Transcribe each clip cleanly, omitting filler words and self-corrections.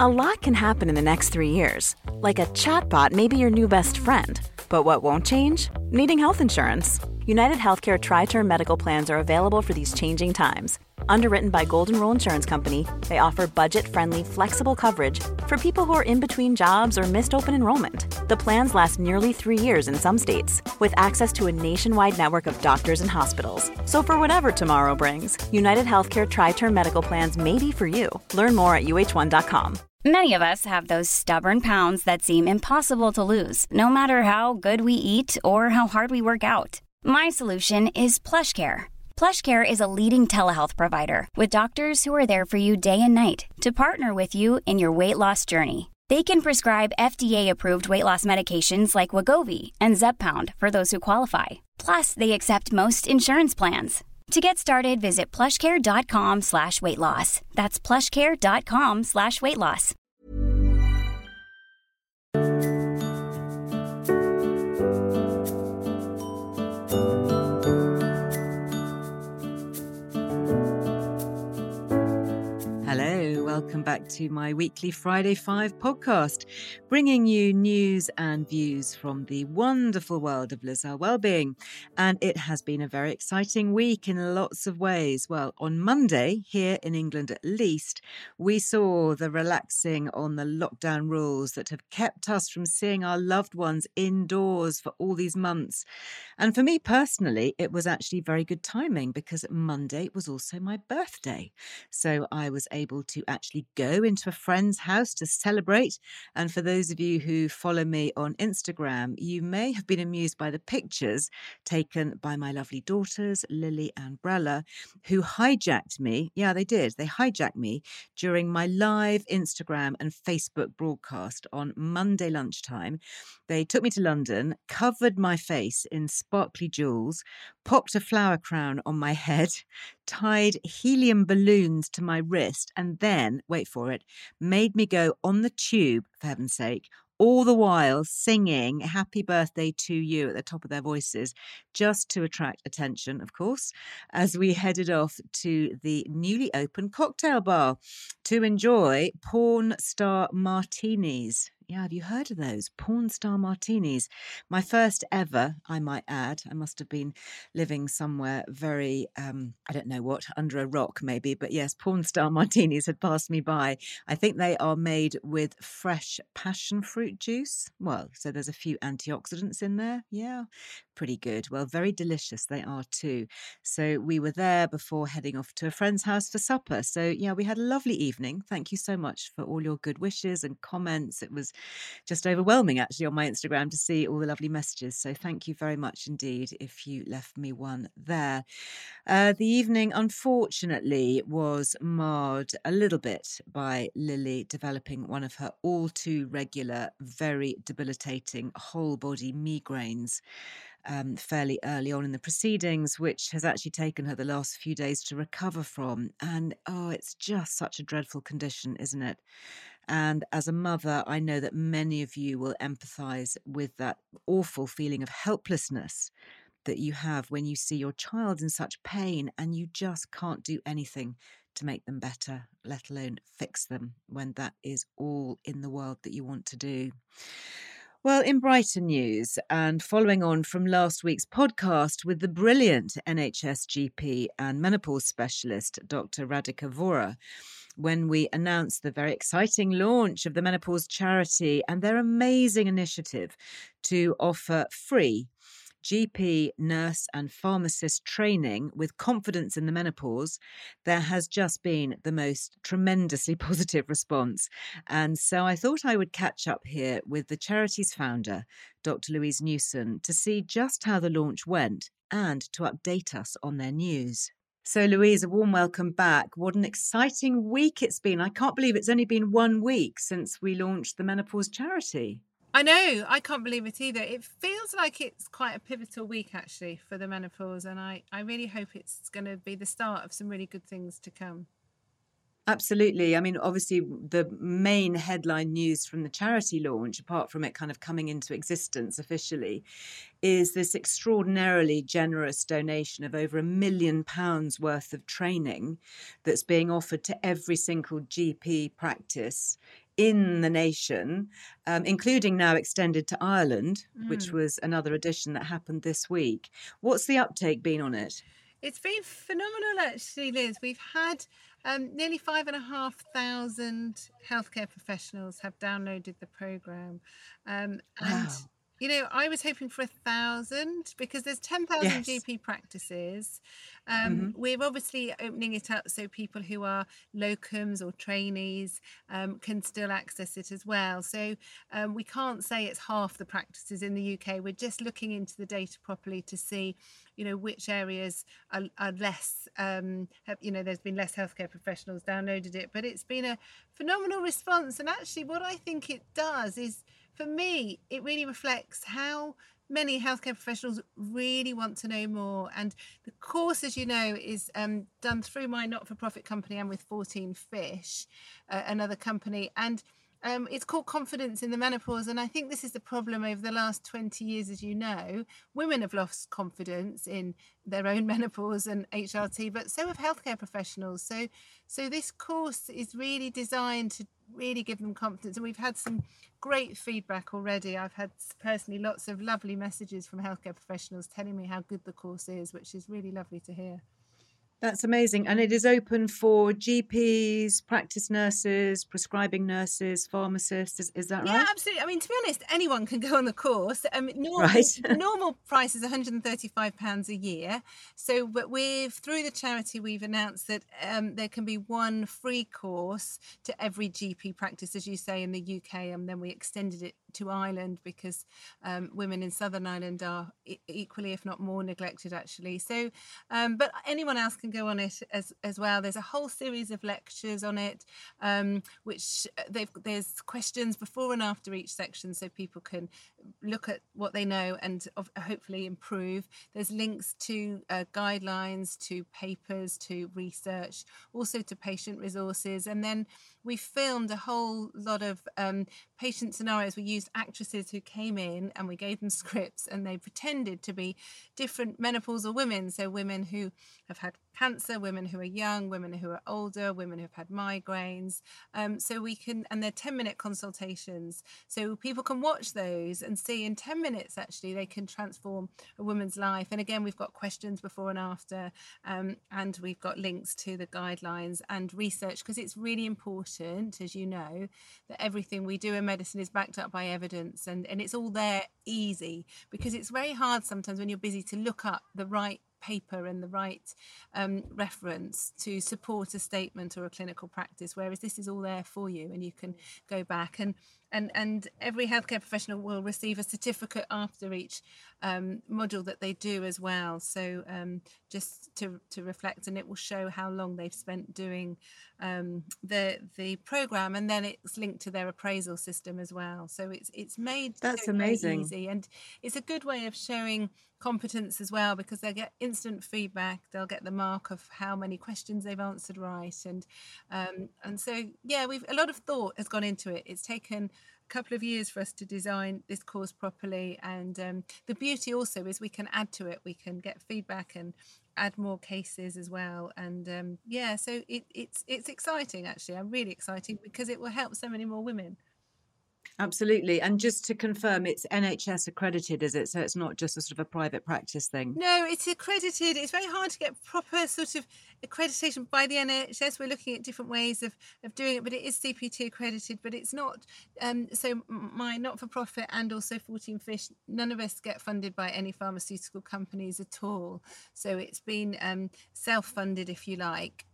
A lot can happen in the next 3 years. Like a chatbot may be your new best friend. But what won't change? Needing health insurance. United Healthcare Tri-Term Medical Plans are available for these changing times. Underwritten by Golden Rule Insurance Company, they offer budget-friendly, flexible coverage for people who are in between jobs or missed open enrollment. The plans last nearly 3 years in some states, with access to a nationwide network of doctors and hospitals. So for whatever tomorrow brings, United Healthcare Tri-Term Medical Plans may be for you. Learn more at uh1.com. Many of us have those stubborn pounds that seem impossible to lose, no matter how good we eat or how hard we work out. My solution is PlushCare. PlushCare is a leading telehealth provider with doctors who are there for you day and night to partner with you in your weight loss journey. They can prescribe FDA-approved weight loss medications like Wegovy and Zepbound for those who qualify. Plus, they accept most insurance plans. To get started, visit plushcare.com/weightloss. That's plushcare.com/weightloss. Hello, welcome back to my weekly Friday 5 podcast, bringing you news and views from the wonderful world of Liz Wellbeing. And it has been a very exciting week in lots of ways. Well, on Monday, here in England at least, we saw the relaxing on the lockdown rules that have kept us from seeing our loved ones indoors for all these months. And for me personally, it was actually very good timing because Monday was also my birthday. So I was able to actually go into a friend's house to celebrate. And for those of you who follow me on Instagram, you may have been amused by the pictures taken by my lovely daughters, Lily and Brella, who hijacked me. Yeah, they did. They hijacked me during my live Instagram and Facebook broadcast on Monday lunchtime. They took me to London, covered my face in sparkly jewels, popped a flower crown on my head, tied helium balloons to my wrist, and then, wait for it, made me go on the tube, for heaven's sake, all the while singing happy birthday to you at the top of their voices, just to attract attention, of course, as we headed off to the newly opened cocktail bar to enjoy porn star martinis. Yeah, have you heard of those? Porn star martinis. My first ever, I might add. I must have been living somewhere very, I don't know what, under a rock maybe. But yes, porn star martinis had passed me by. I think they are made with fresh passion fruit juice. Well, so there's a few antioxidants in there. Yeah, pretty good. Well, very delicious they are too. So we were there before heading off to a friend's house for supper. So yeah, we had a lovely evening. Thank you so much for all your good wishes and comments. It was just overwhelming actually on my Instagram to see all the lovely messages. So thank you very much indeed if you left me one there. The evening, unfortunately, was marred a little bit by Lily developing one of her all too regular, very debilitating whole body migraines. Fairly early on in the proceedings, which has actually taken her the last few days to recover from. And it's just such a dreadful condition, isn't it? And as a mother, I know that many of you will empathise with that awful feeling of helplessness that you have when you see your child in such pain and you just can't do anything to make them better, let alone fix them, when that is all in the world that you want to do. Well, in brighter news, and following on from last week's podcast with the brilliant NHS GP and menopause specialist, Dr. Radhika Vora, when we announced the very exciting launch of the Menopause Charity and their amazing initiative to offer free GP, nurse and pharmacist training with confidence in the menopause, there has just been the most tremendously positive response. And so I thought I would catch up here with the charity's founder, Dr. Louise Newson, to see just how the launch went and to update us on their news. So Louise, a warm welcome back. What an exciting week it's been. I can't believe it's only been 1 week since we launched the Menopause Charity. I know, I can't believe it either. It feels like it's quite a pivotal week actually for the menopause, and I really hope it's going to be the start of some really good things to come. Absolutely. I mean, obviously, the main headline news from the charity launch, apart from it kind of coming into existence officially, is this extraordinarily generous donation of over £1 million worth of training that's being offered to every single GP practice in the nation, including now extended to Ireland, which Mm. was another addition that happened this week. What's the uptake been on it? It's been phenomenal, actually, Liz. We've had nearly 5,500 healthcare professionals have downloaded the programme. And, Wow. you know, I was hoping for 1,000 because there's 10,000 Yes. GP practices. Hmm. We're obviously opening it up so people who are locums or trainees can still access it as well. So we can't say it's half the practices in the UK. We're just looking into the data properly to see, you know, which areas are less, you know, there's been less healthcare professionals downloaded it, but it's been a phenomenal response. And actually what I think it does is, for me, it really reflects how many healthcare professionals really want to know more. And the course, as you know, is done through my not-for-profit company and with 14 Fish, another company. And it's called Confidence in the Menopause. And I think this is the problem over the last 20 years. As you know, women have lost confidence in their own menopause and HRT, but so have healthcare professionals. So this course is really designed to really give them confidence. And we've had some great feedback already. I've had personally lots of lovely messages from healthcare professionals telling me how good the course is, which is really lovely to hear. That's amazing. And it is open for GPs, practice nurses, prescribing nurses, pharmacists. Is that Yeah, right? absolutely. I mean, to be honest, anyone can go on the course. Right. The normal price is £135 a year. So, but through the charity, we've announced that there can be one free course to every GP practice, as you say, in the UK. And then we extended it to Ireland because women in Southern Ireland are equally, if not more, neglected, actually. So, but anyone else can go on it as well. There's a whole series of lectures on it, which there's questions before and after each section, so people can look at what they know and hopefully improve. There's links to guidelines, to papers, to research, also to patient resources. And then we filmed a whole lot of patient scenarios. We used actresses who came in and we gave them scripts and they pretended to be different menopausal women. So women who have had cancer, women who are young, women who are older, women who have had migraines. So we can, and they're 10-minute consultations. So people can watch those and see in 10 minutes, actually, they can transform a woman's life. And again, we've got questions before and after, and we've got links to the guidelines and research, because it's really important, as you know, that everything we do in medicine is backed up by evidence, and it's all there easy, because it's very hard sometimes when you're busy to look up the right paper and the right reference to support a statement or a clinical practice, whereas this is all there for you and you can go back, and every healthcare professional will receive a certificate after each module that they do as well, so just to reflect, and it will show how long they've spent doing the program, and then it's linked to their appraisal system as well, so it's made That's so very amazing. easy, and it's a good way of showing competence as well, because they get instant feedback. They'll get the mark of how many questions they've answered right, and so yeah, a lot of thought has gone into it. It's taken a couple of years for us to design this course properly, and the beauty also is we can add to it. We can get feedback and add more cases as well, and yeah, so it's exciting, actually. I'm really excited because it will help so many more women. Absolutely. And just to confirm, it's NHS accredited, is it? So it's not just a sort of a private practice thing? No, it's accredited. It's very hard to get proper sort of accreditation by the NHS. We're looking at different ways of doing it, but it is CPT accredited, but it's not. So my not-for-profit and also 14 Fish, none of us get funded by any pharmaceutical companies at all. So it's been self-funded, if you like.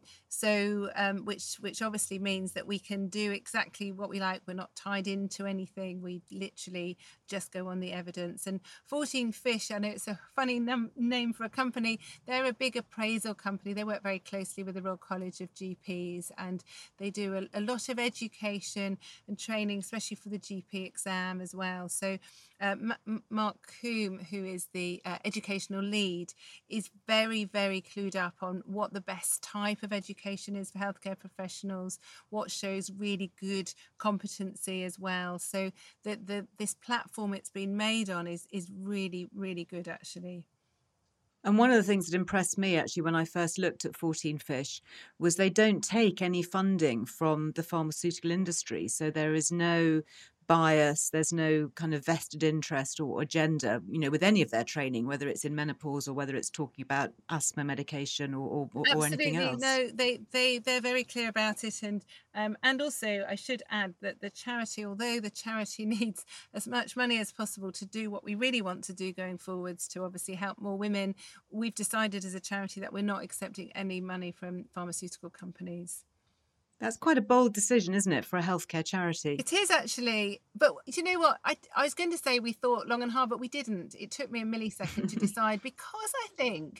Which obviously means that we can do exactly what we like. We're not tied into anything. We literally just go on the evidence. And 14 Fish, I know it's a funny name for a company. They're a big appraisal company. They work very closely with the Royal College of GPs, and they do a lot of education and training, especially for the GP exam as well. So Mark Coombe, who is the educational lead, is very, very clued up on what the best type of education is for healthcare professionals, what shows really good competency as well. So this platform it's been made on is really, really good, actually. And one of the things that impressed me actually when I first looked at 14 Fish was they don't take any funding from the pharmaceutical industry. So there is no bias, there's no kind of vested interest or agenda, with any of their training, whether it's in menopause or whether it's talking about asthma medication or anything else. No, they're very clear about it. And also I should add that the charity, although the charity needs as much money as possible to do what we really want to do going forwards to obviously help more women, we've decided as a charity that we're not accepting any money from pharmaceutical companies. That's quite a bold decision, isn't it, for a healthcare charity? It is actually. But you know what? I was going to say we thought long and hard, but we didn't. It took me a millisecond to decide because I think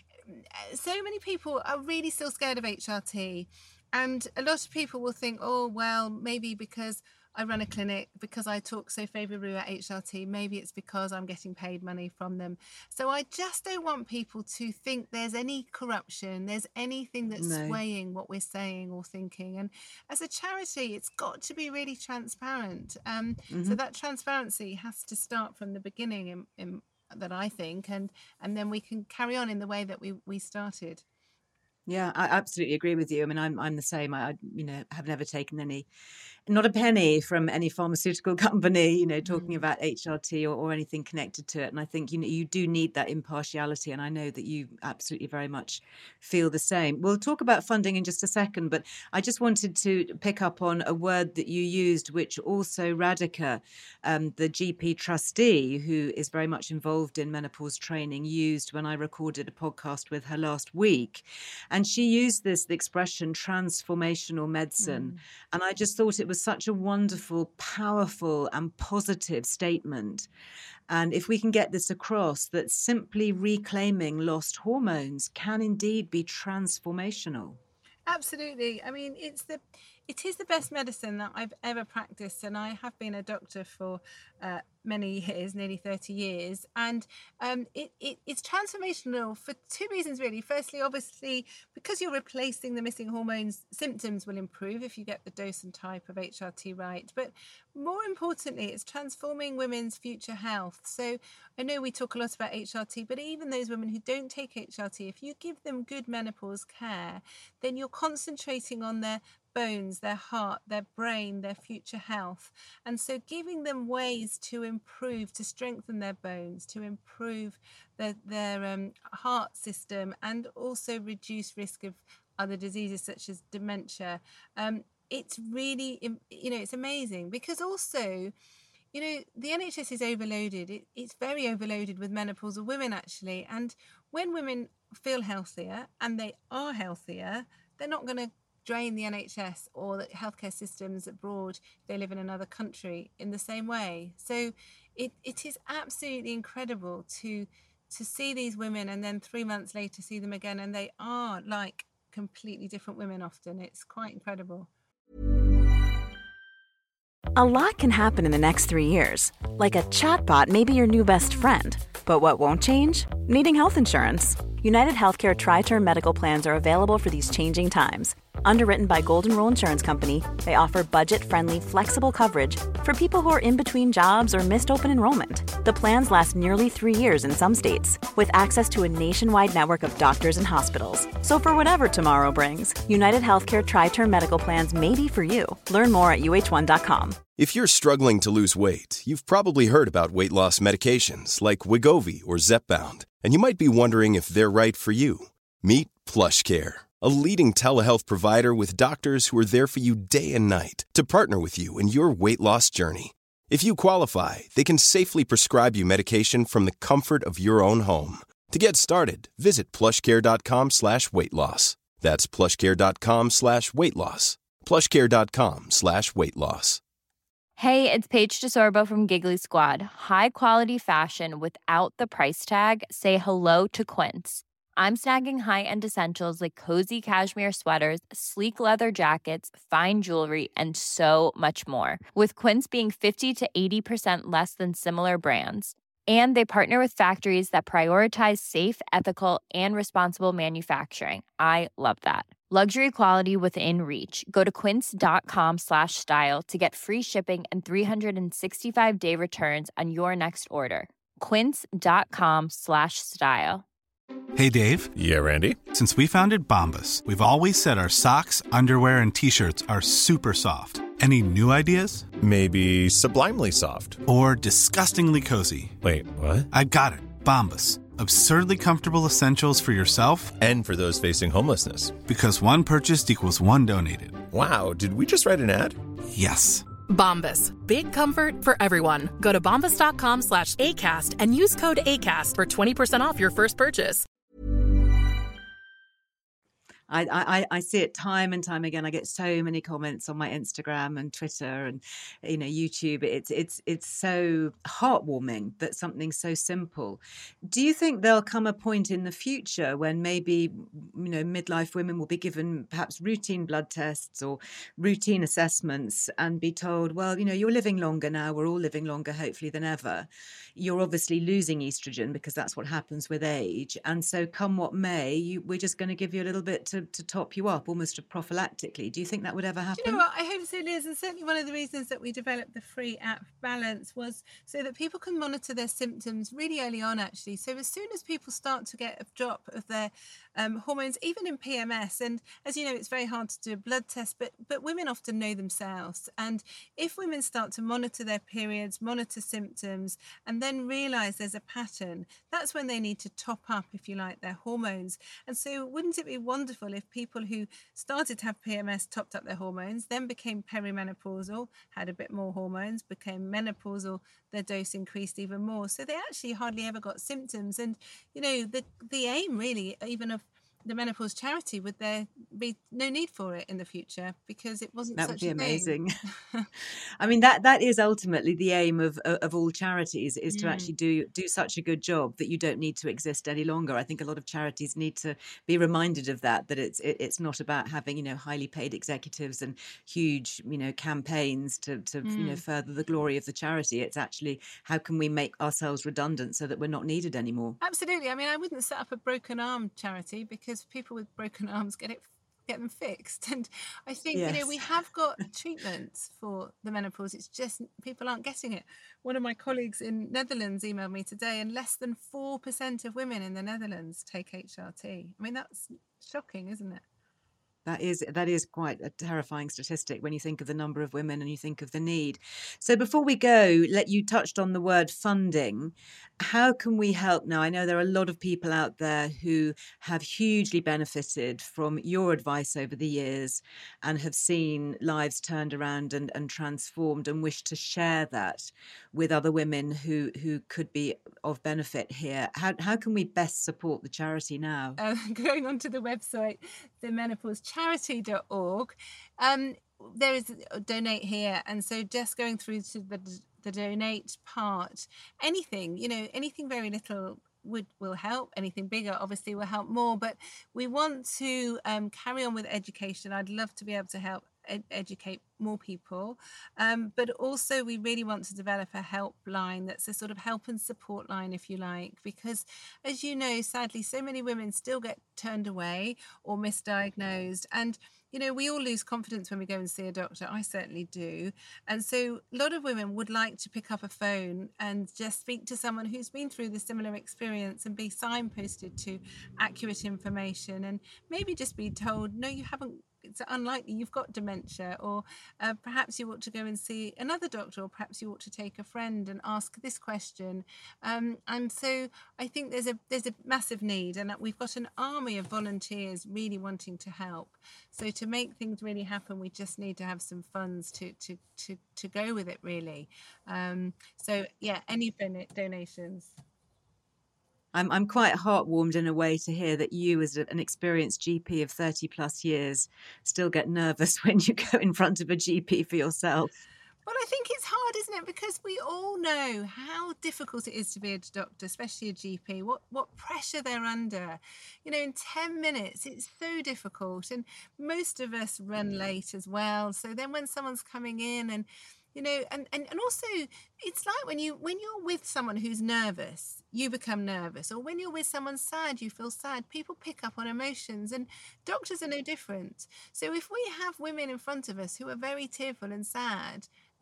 so many people are really still scared of HRT. And a lot of people will think, oh, well, maybe because I run a clinic, because I talk so favourably about HRT, maybe it's because I'm getting paid money from them. So I just don't want people to think there's any corruption, there's anything that's swaying what we're saying or thinking. And as a charity, it's got to be really transparent. So that transparency has to start from the beginning, in that I think, and then we can carry on in the way that we started. Yeah, I absolutely agree with you. I mean, I'm the same. I have never taken not a penny from any pharmaceutical company, talking about HRT or anything connected to it. And I think, you do need that impartiality. And I know that you absolutely very much feel the same. We'll talk about funding in just a second, but I just wanted to pick up on a word that you used, which also Radhika, the GP trustee, who is very much involved in menopause training, used when I recorded a podcast with her last week. And she used the expression transformational medicine. And I just thought it was such a wonderful, powerful and positive statement. And if we can get this across, that simply reclaiming lost hormones can indeed be transformational. Absolutely. I mean, it is the best medicine that I've ever practiced, and I have been a doctor for many years, nearly 30 years, and it's transformational for two reasons, really. Firstly, obviously, because you're replacing the missing hormones, symptoms will improve if you get the dose and type of HRT right, but more importantly, it's transforming women's future health. So I know we talk a lot about HRT, but even those women who don't take HRT, if you give them good menopause care, then you're concentrating on their bones, their heart, their brain, their future health. And so giving them ways to improve, to strengthen their bones, to improve their heart system, and also reduce risk of other diseases such as dementia. It's really, it's amazing because also, the NHS is overloaded. It's very overloaded with menopausal women, actually. And when women feel healthier, and they are healthier, they're not going to drain the NHS or the healthcare systems abroad if they live in another country in the same way. So it is absolutely incredible to see these women and then 3 months later see them again, and they are like completely different women often. It's quite incredible. A lot can happen in the next 3 years. Like a chatbot may be your new best friend. But what won't change? Needing health insurance. United Healthcare Tri-Term Medical Plans are available for these changing times. Underwritten by Golden Rule Insurance Company, they offer budget-friendly, flexible coverage for people who are in between jobs or missed open enrollment. The plans last nearly 3 years in some states, with access to a nationwide network of doctors and hospitals. So for whatever tomorrow brings, United Healthcare Tri-Term Medical Plans may be for you. Learn more at uh1.com. If you're struggling to lose weight, you've probably heard about weight loss medications like Wegovy or Zepbound, and you might be wondering if they're right for you. Meet PlushCare, a leading telehealth provider with doctors who are there for you day and night to partner with you in your weight loss journey. If you qualify, they can safely prescribe you medication from the comfort of your own home. To get started, visit plushcare.com/weightloss. That's plushcare.com/weightloss. plushcare.com/weightloss. Hey, it's Paige DeSorbo from Giggly Squad. High quality fashion without the price tag. Say hello to Quince. I'm snagging high-end essentials like cozy cashmere sweaters, sleek leather jackets, fine jewelry, and so much more. With Quince being 50 to 80% less than similar brands. And they partner with factories that prioritize safe, ethical, and responsible manufacturing. I love that. Luxury quality within reach. Go to quince.com/style to get free shipping and 365-day returns on your next order. Quince.com/style. Hey, Dave. Yeah, Randy. Since we founded Bombas, we've always said our socks, underwear, and T-shirts are super soft. Any new ideas? Maybe sublimely soft. Or disgustingly cozy. Wait, what? I got it. Bombas. Absurdly comfortable essentials for yourself and for those facing homelessness. Because one purchased equals one donated. Wow, did we just write an ad? Yes. Bombas. Big comfort for everyone. Go to bombas.com/ACAST and use code ACAST for 20% off your first purchase. I see it time and time again. I get so many comments on my Instagram and Twitter and YouTube. It's so heartwarming that something so simple. Do you think there'll come a point in the future when maybe midlife women will be given perhaps routine blood tests or routine assessments and be told, well, you're living longer now. We're all living longer, hopefully, than ever. You're obviously losing estrogen because that's what happens with age. And so come what may, we're just going to give you a little bit to top you up, almost prophylactically. Do you think that would ever happen? Do you know what? I hope so, Liz. And certainly one of the reasons that we developed the free app Balance was so that people can monitor their symptoms really early on, actually. So as soon as people start to get a drop of their hormones, even in PMS, and as you know, it's very hard to do a blood test, but women often know themselves. And if women start to monitor their periods, monitor symptoms, and then realise there's a pattern, that's when they need to top up, if you like, their hormones. And so wouldn't it be wonderful if people who started to have PMS topped up their hormones, then became perimenopausal, had a bit more hormones, became menopausal, their dose increased even more. So they actually hardly ever got symptoms. And, the aim really, even of the menopause charity, would there be no need for it in the future because it wasn't such a thing? That would be amazing. I mean, that is ultimately the aim of all charities, is to actually do such a good job that you don't need to exist any longer. I think a lot of charities need to be reminded of that it's not about having highly paid executives and huge campaigns to further the glory of the charity. It's actually, how can we make ourselves redundant so that we're not needed anymore? Absolutely. I mean, I wouldn't set up a broken arm charity because people with broken arms get them fixed. And I think, yes, we have got treatments for the menopause. It's just people aren't getting it. One of my colleagues in Netherlands emailed me today, and less than 4% of women in the Netherlands take HRT. I mean, that's shocking, isn't it? That is quite a terrifying statistic when you think of the number of women and you think of the need. So before we go, you touched on the word funding. How can we help now? I know there are a lot of people out there who have hugely benefited from your advice over the years and have seen lives turned around and transformed and wish to share that with other women who could be of benefit here. How can we best support the charity now? Going onto the website, themenopauscharity.org, there is donate here, and so just going through to the donate part, anything very little will help. Anything bigger obviously will help more, but we want to carry on with education. I'd love to be able to help educate more people, but also we really want to develop a helpline that's a sort of help and support line, if you like, because as you know, sadly, so many women still get turned away or misdiagnosed, and we all lose confidence when we go and see a doctor. I certainly do. And so a lot of women would like to pick up a phone and just speak to someone who's been through the similar experience and be signposted to accurate information, and maybe just be told, no, you haven't. It's unlikely you've got dementia, or perhaps you ought to go and see another doctor, or perhaps you ought to take a friend and ask this question. And so I think there's a massive need, and we've got an army of volunteers really wanting to help. So to make things really happen, we just need to have some funds to go with it, really. So yeah, any donations. I'm quite heartwarmed in a way to hear that you, as an experienced GP of 30 plus years, still get nervous when you go in front of a GP for yourself. Well, I think it's hard, isn't it? Because we all know how difficult it is to be a doctor, especially a GP, what pressure they're under. In 10 minutes, it's so difficult. And most of us run late as well. So then when someone's coming in and and also it's like when you're with someone who's nervous, you become nervous, or when you're with someone sad, you feel sad. People pick up on emotions, and doctors are no different. So if we have women in front of us who are very tearful and sad,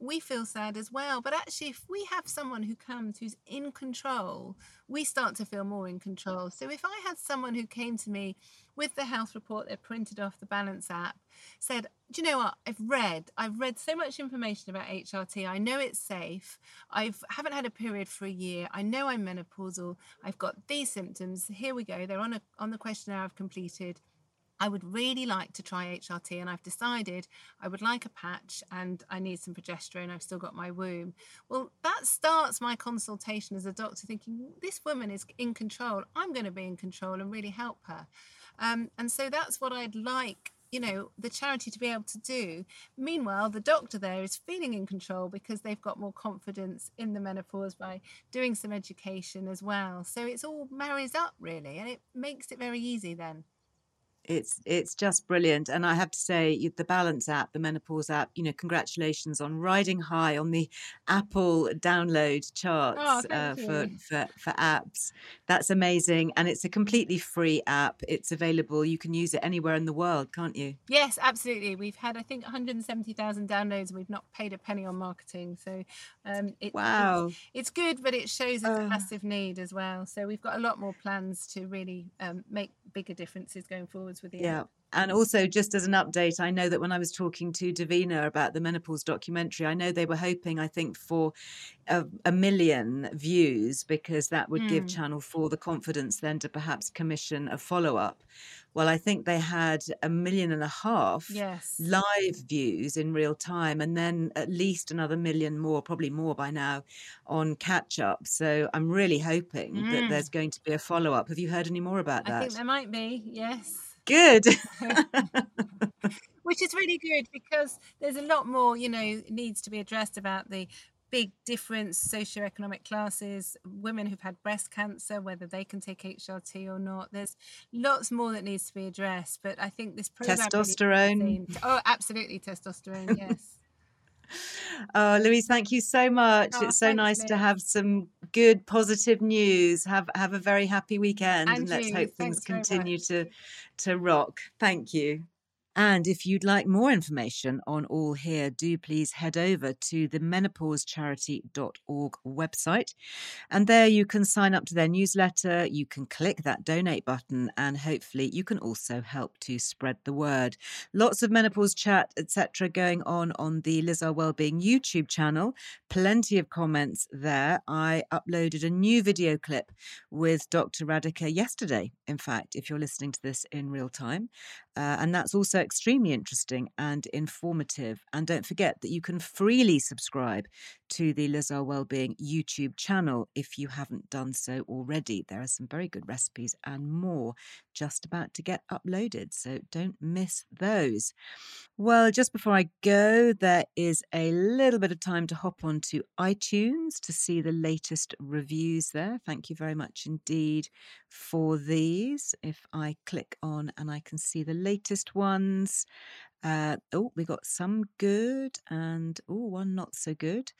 we feel sad as well. But actually, if we have someone who comes who's in control, we start to feel more in control. So if I had someone who came to me with the health report they printed off the Balance app, said, do you know what, I've read so much information about HRT. I know it's safe. I haven't had a period for a year. I know I'm menopausal. I've got these symptoms. Here we go. They're on the questionnaire I've completed. I would really like to try HRT, and I've decided I would like a patch and I need some progesterone. I've still got my womb. Well, that starts my consultation as a doctor thinking, this woman is in control. I'm going to be in control and really help her. And so that's what I'd like, the charity to be able to do. Meanwhile, the doctor there is feeling in control because they've got more confidence in the menopause by doing some education as well. So it's all marries up really, and it makes it very easy then. It's just brilliant. And I have to say, the Balance app, the menopause app, congratulations on riding high on the Apple download charts for apps. That's amazing. And it's a completely free app. It's available. You can use it anywhere in the world, can't you? Yes, absolutely. We've had, I think, 170,000 downloads and we've not paid a penny on marketing. So it's good, but it shows a massive need as well. So we've got a lot more plans to really make bigger differences going forwards with the app. And also, just as an update, I know that when I was talking to Davina about the menopause documentary, I know they were hoping, I think, for a million views, because that would give Channel 4 the confidence then to perhaps commission a follow-up. Well, I think they had 1.5 million live views in real time, and then at least another 1 million more, probably more by now, on catch-up. So I'm really hoping that there's going to be a follow-up. Have you heard any more about that? I think there might be, yes. Good. Which is really good, because there's a lot more, needs to be addressed about the big difference, socioeconomic classes, women who've had breast cancer, whether they can take HRT or not. There's lots more that needs to be addressed. But I think this program... Testosterone. Absolutely, testosterone, yes. Oh, Louise, thank you so much. It's so nice to have some good, positive news. Have a very happy weekend, and let's hope things continue to rock. Thank you. And if you'd like more information on All Here, do please head over to the menopausecharity.org website. And there you can sign up to their newsletter, you can click that donate button, and hopefully you can also help to spread the word. Lots of menopause chat, etc. going on the Liz Earle Wellbeing YouTube channel. Plenty of comments there. I uploaded a new video clip with Dr. Radhika yesterday, in fact, if you're listening to this in real time. And that's also extremely interesting and informative. And don't forget that you can freely subscribe to the Liz Earle Wellbeing YouTube channel if you haven't done so already. There are some very good recipes and more just about to get uploaded, so don't miss those. Well, just before I go, there is a little bit of time to hop onto iTunes to see the latest reviews there. Thank you very much indeed for these. If I click on and I can see the latest ones. We got some good and one not so good.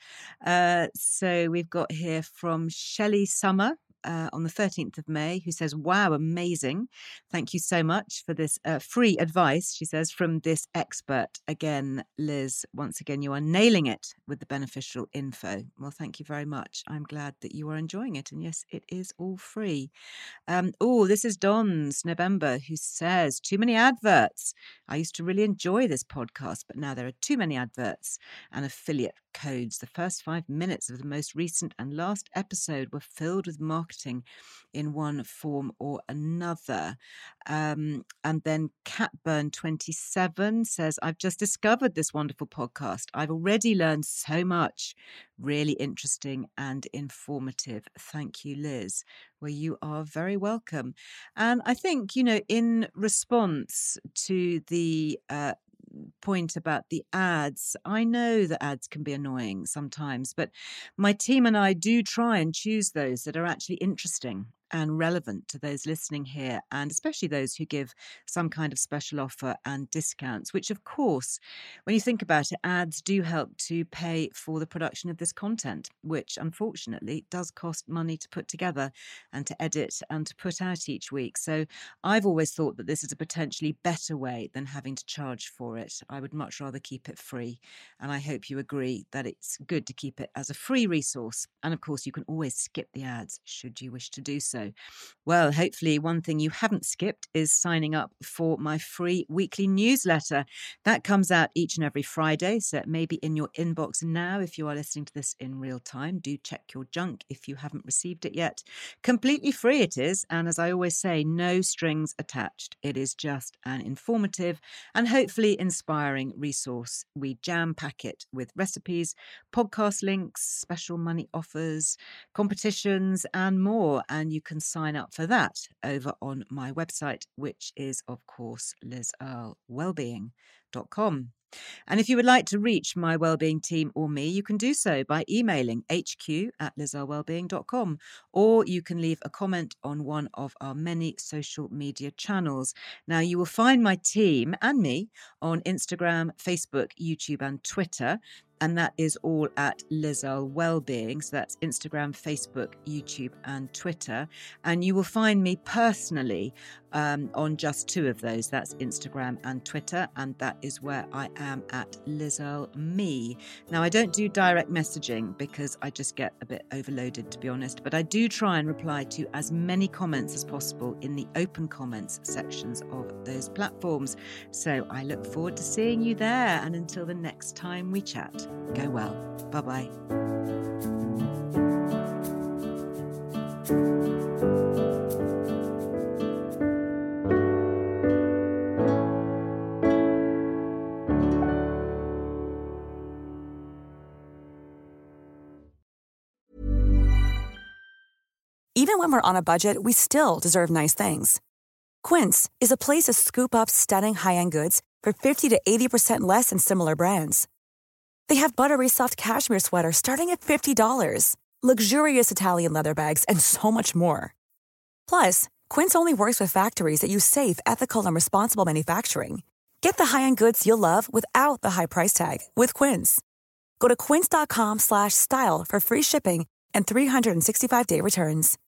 So we've got here from Shelley Summer on the 13th of May, who says, wow, amazing. Thank you so much for this free advice, she says, from this expert. Again, Liz, once again, you are nailing it with the beneficial info. Well, thank you very much. I'm glad that you are enjoying it. And yes, it is all free. This is Don's November, who says, too many adverts. I used to really enjoy this podcast, but now there are too many adverts and affiliate codes. The first 5 minutes of the most recent and last episode were filled with marketing in one form or another. And then Catburn27 says, I've just discovered this wonderful podcast. I've already learned so much. Really interesting and informative. Thank you, Liz. Well, you are very welcome. And I think, in response to the point about the ads, I know that ads can be annoying sometimes, but my team and I do try and choose those that are actually interesting and relevant to those listening here, and especially those who give some kind of special offer and discounts, which of course, when you think about it, ads do help to pay for the production of this content, which unfortunately does cost money to put together and to edit and to put out each week. So I've always thought that this is a potentially better way than having to charge for it. I would much rather keep it free. And I hope you agree that it's good to keep it as a free resource. And of course, you can always skip the ads should you wish to do so. Well, hopefully one thing you haven't skipped is signing up for my free weekly newsletter. That comes out each and every Friday, so it may be in your inbox now if you are listening to this in real time. Do check your junk if you haven't received it yet. Completely free it is, and as I always say, no strings attached. It is just an informative and hopefully inspiring resource. We jam-pack it with recipes, podcast links, special money offers, competitions and more, and you can sign up for that over on my website, which is of course lizearlewellbeing.com. And if you would like to reach my wellbeing team or me, you can do so by emailing hq@lizearlewellbeing.com, or you can leave a comment on one of our many social media channels. Now, you will find my team and me on Instagram, Facebook, YouTube and Twitter. And that is all at Liz Earle Wellbeing. So that's Instagram, Facebook, YouTube and Twitter. And you will find me personally on just two of those. That's Instagram and Twitter. And that is where I am at Liz Earle Me. Now, I don't do direct messaging because I just get a bit overloaded, to be honest. But I do try and reply to as many comments as possible in the open comments sections of those platforms. So I look forward to seeing you there. And until the next time we chat, go well. Bye-bye. Even when we're on a budget, we still deserve nice things. Quince is a place to scoop up stunning high-end goods for 50 to 80% less than similar brands. They have buttery soft cashmere sweaters starting at $50, luxurious Italian leather bags, and so much more. Plus, Quince only works with factories that use safe, ethical, and responsible manufacturing. Get the high-end goods you'll love without the high price tag with Quince. Go to quince.com/style for free shipping and 365-day returns.